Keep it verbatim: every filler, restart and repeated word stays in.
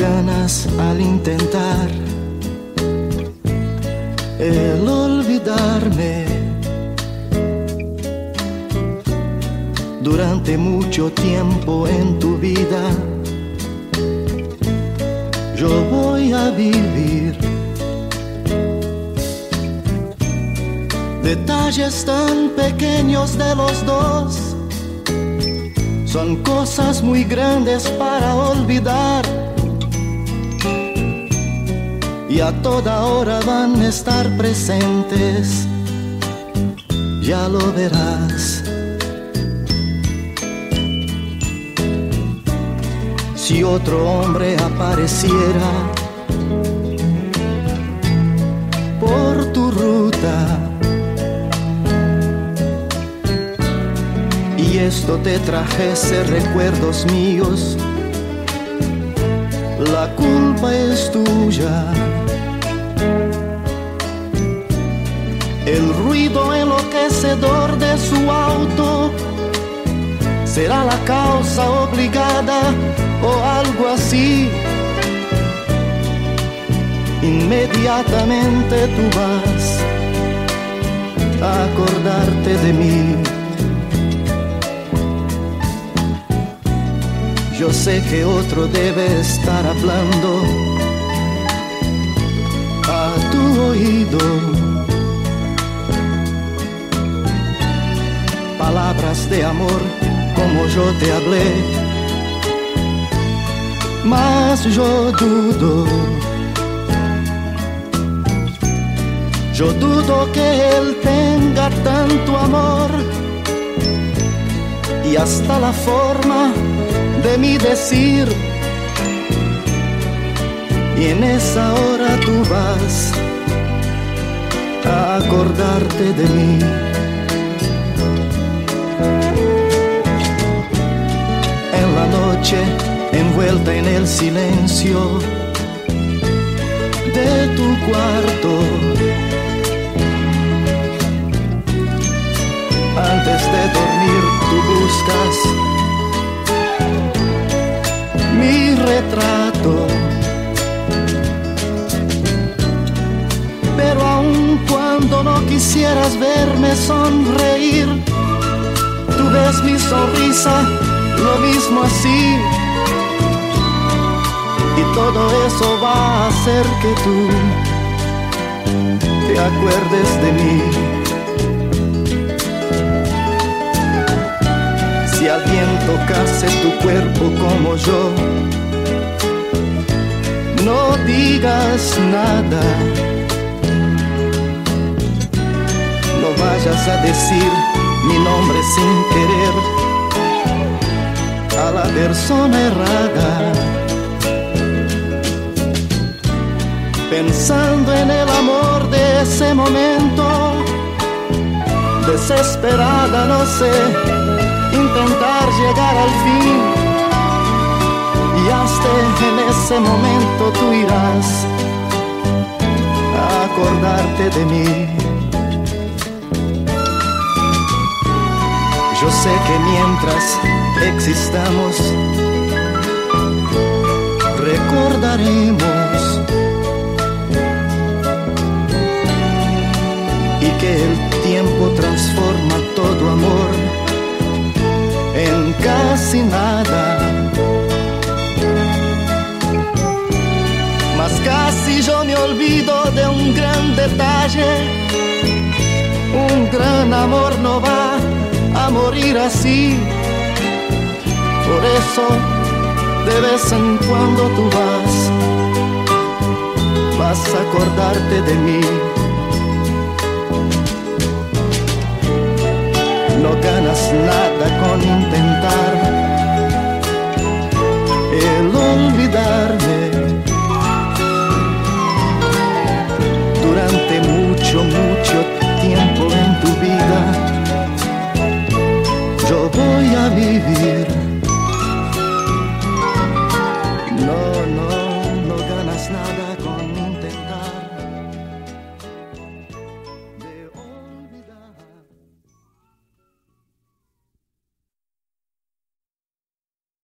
ganas al intentar el olvidarme. Durante mucho tiempo en tu vida yo voy a vivir detalles tan pequeños de los dos, son cosas muy grandes para olvidar, y a toda hora van a estar presentes, ya lo verás. Si otro hombre apareciera por tu ruta y esto te trajese recuerdos míos, la culpa es tuya. El ruido enloquecedor de su auto será la causa obligada o algo así. Inmediatamente tú vas a acordarte de mí. Yo sé que otro debe estar hablando a tu oído, palabras de amor como yo te hablé, mas yo dudo, yo dudo que él tenga tanto amor, y hasta la forma de mi decir, y en esa hora tú vas a acordarte de mí. En la noche, envuelta en el silencio de tu cuarto, antes de dormir tú buscas mi retrato, pero aun cuando no quisieras verme sonreír, tú ves mi sonrisa lo mismo así, y todo eso va a hacer que tú te acuerdes de mí. Si alguien tocase tu cuerpo como yo, no digas nada, no vayas a decir mi nombre sin querer a la persona errada. Pensando en el amor de ese momento, desesperada, no sé, intentar llegar al fin, y hasta en ese momento tú irás a acordarte de mí. Yo sé que mientras existamos recordaremos, y que el tiempo transforma todo amor en casi nada. Mas casi yo me olvido de un gran detalle, un gran amor no va a morir así. Por eso de vez en cuando tú vas, vas a acordarte de mí. No ganas nada con intentar el olvidarme.